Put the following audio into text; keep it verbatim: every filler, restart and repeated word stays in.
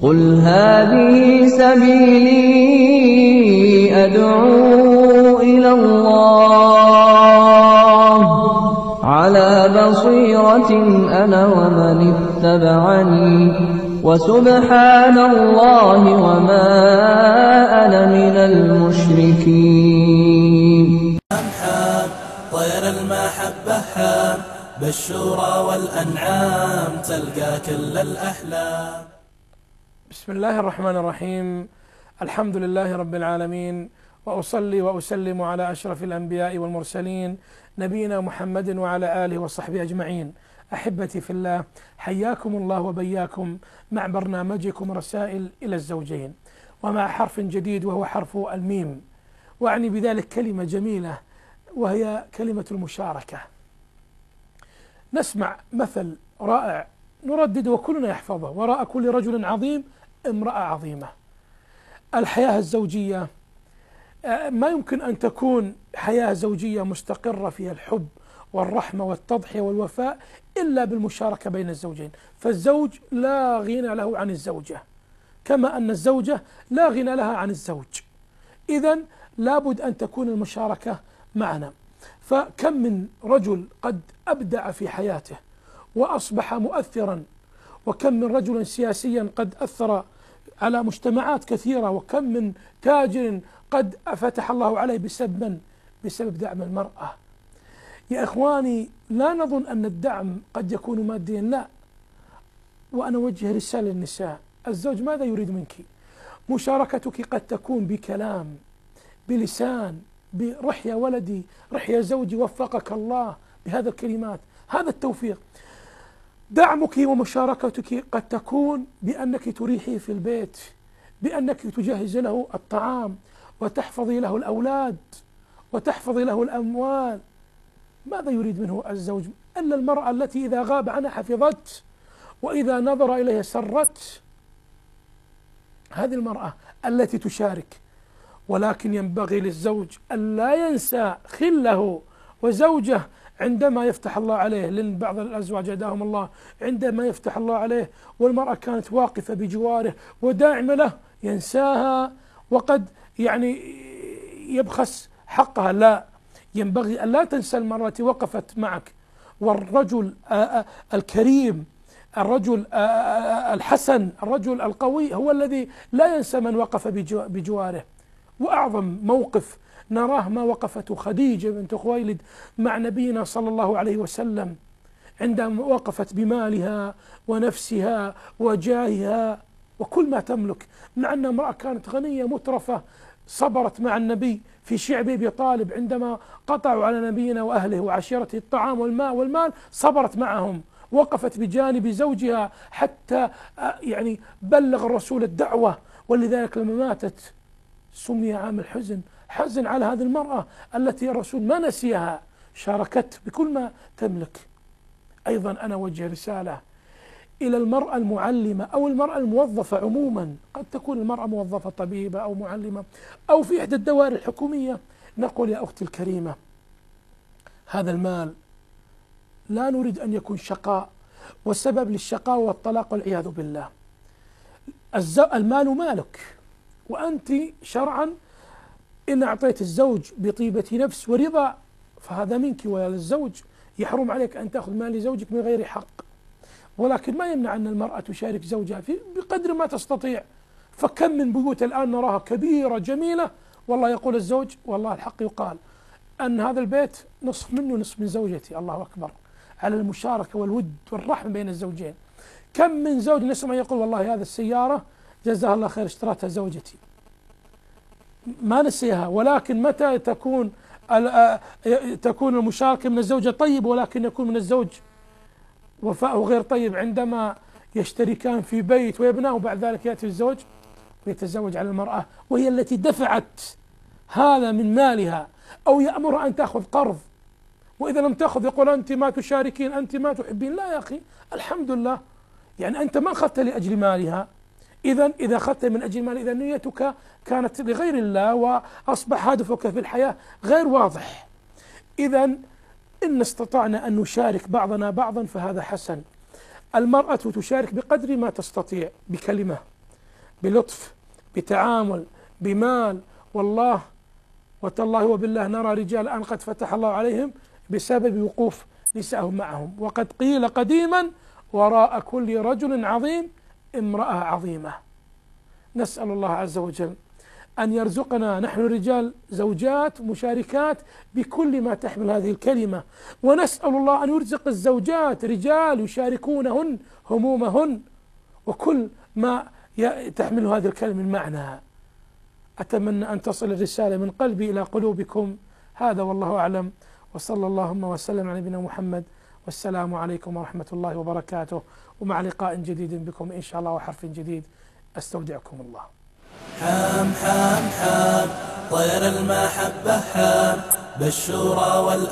قل هذه سبيلي أدعو إلى الله على بصيرة أنا ومن اتبعني وسبحان الله وما أنا من المشركين. طير المحبة حام بالشورى والأنعام تلقى كل الأحلام. بسم الله الرحمن الرحيم. الحمد لله رب العالمين، وأصلي وأسلم على أشرف الأنبياء والمرسلين نبينا محمد وعلى آله وصحبه أجمعين. أحبتي في الله، حياكم الله وبياكم مع برنامجكم رسائل إلى الزوجين، ومع حرف جديد وهو حرف الميم، وأعني بذلك كلمة جميلة وهي كلمة المشاركة. نسمع مثل رائع نردد وكلنا يحفظه: وراء كل رجل عظيم امرأة عظيمة. الحياة الزوجية ما يمكن أن تكون حياة زوجية مستقرة فيها الحب والرحمة والتضحية والوفاء إلا بالمشاركة بين الزوجين، فالزوج لا غنى له عن الزوجة، كما أن الزوجة لا غنى لها عن الزوج. إذن لابد أن تكون المشاركة معنا. فكم من رجل قد أبدع في حياته وأصبح مؤثرا، وكم من رجل سياسيا قد أثر على مجتمعات كثيرة، وكم من تاجر قد فتح الله عليه بسبب من؟ بسبب دعم المرأة. يا إخواني، لا نظن أن الدعم قد يكون ماديا، لا. وأنا أوجه رسالة للنساء: الزوج ماذا يريد منك؟ مشاركتك قد تكون بكلام، بلسان، برح يا ولدي، رح يا زوجي، وفقك الله، بهذا الكلمات، هذا التوفيق. دعمك ومشاركتك قد تكون بأنك تريحي في البيت، بأنك تجهز له الطعام، وتحفظي له الأولاد، وتحفظي له الأموال. ماذا يريد منه الزوج إلا المرأة التي إذا غاب عنها حفظت، وإذا نظر إليها سرت؟ هذه المرأة التي تشارك. ولكن ينبغي للزوج أن لا ينسى خله وزوجه عندما يفتح الله عليه، لأن بعض الأزواج هداهم الله عندما يفتح الله عليه والمرأة كانت واقفة بجواره وداعمة له ينساها، وقد يعني يبخس حقها. لا، ينبغي أن لا تنسى المرأة التي وقفت معك. والرجل الكريم، الرجل الحسن، الرجل القوي هو الذي لا ينسى من وقف بجواره. وأعظم موقف نراه ما وقفته خديجة بنت خويلد مع نبينا صلى الله عليه وسلم، عندما وقفت بمالها ونفسها وجاهها وكل ما تملك، مع أنها امرأة كانت غنية مترفة، صبرت مع النبي في شعب أبي طالب عندما قطعوا على نبينا وأهله وعشيرته الطعام والماء والمال، صبرت معهم، وقفت بجانب زوجها حتى يعني بلغ الرسول الدعوة. ولذلك لما ماتت سمي عام الحزن، حزن على هذه المرأة التي الرسول ما نسيها، شاركت بكل ما تملك. أيضا أنا أوجه رسالة إلى المرأة المعلمة أو المرأة الموظفة عموما. قد تكون المرأة موظفة طبيبة أو معلمة أو في إحدى الدوائر الحكومية. نقول يا أختي الكريمة: هذا المال لا نريد أن يكون شقاء والسبب للشقاء والطلاق والعياذ بالله. المال مالك، وأنت شرعا إن أعطيت الزوج بطيبة نفس ورضا فهذا منك وللزوج، يحرم عليك أن تأخذ مال زوجك من غير حق. ولكن ما يمنع أن المرأة تشارك زوجها في بقدر ما تستطيع. فكم من بيوت الآن نراها كبيرة جميلة، والله يقول الزوج والله الحق يقال أن هذا البيت نصف منه نصف من زوجتي. الله أكبر على المشاركة والود والرحمة بين الزوجين. كم من زوج نسمع يقول والله هذا السيارة جزاها الله خير اشترتها زوجتي، ما نسيها. ولكن متى تكون تكون المشاركة من الزوجة طيب، ولكن يكون من الزوج وفاءه غير طيب؟ عندما يشتركان في بيت ويبناه وبعد ذلك يأتي الزوج ويتزوج على المرأة وهي التي دفعت هذا من مالها، أو يأمر أن تأخذ قرض، وإذا لم تأخذ يقول أنت ما تشاركين، أنت ما تحبين. لا يا أخي، الحمد لله، يعني أنت ما أخذت لأجل مالها. إذا إذا أخذت من أجل مال، إذا نيتك كانت لغير الله، وأصبح هدفك في الحياة غير واضح. إذا إن استطعنا أن نشارك بعضنا بعضا فهذا حسن. المرأة تشارك بقدر ما تستطيع، بكلمة، بلطف، بتعامل، بمال. والله وتالله وبالله نرى رجال الآن قد فتح الله عليهم بسبب وقوف نسائهم معهم. وقد قيل قديما: وراء كل رجل عظيم امرأة عظيمة. نسأل الله عز وجل أن يرزقنا نحن الرجال زوجات مشاركات بكل ما تحمل هذه الكلمة، ونسأل الله أن يرزق الزوجات رجال يشاركونهن همومهن وكل ما تحمل هذه الكلمة من معنى. أتمنى أن تصل الرسالة من قلبي إلى قلوبكم. هذا والله أعلم، وصلى اللهم وسلم على نبينا محمد، والسلام عليكم ورحمة الله وبركاته، ومع لقاء جديد بكم إن شاء الله وحرف جديد. أستودعكم الله. حام حام حام طير المحبة حام بالشورى وال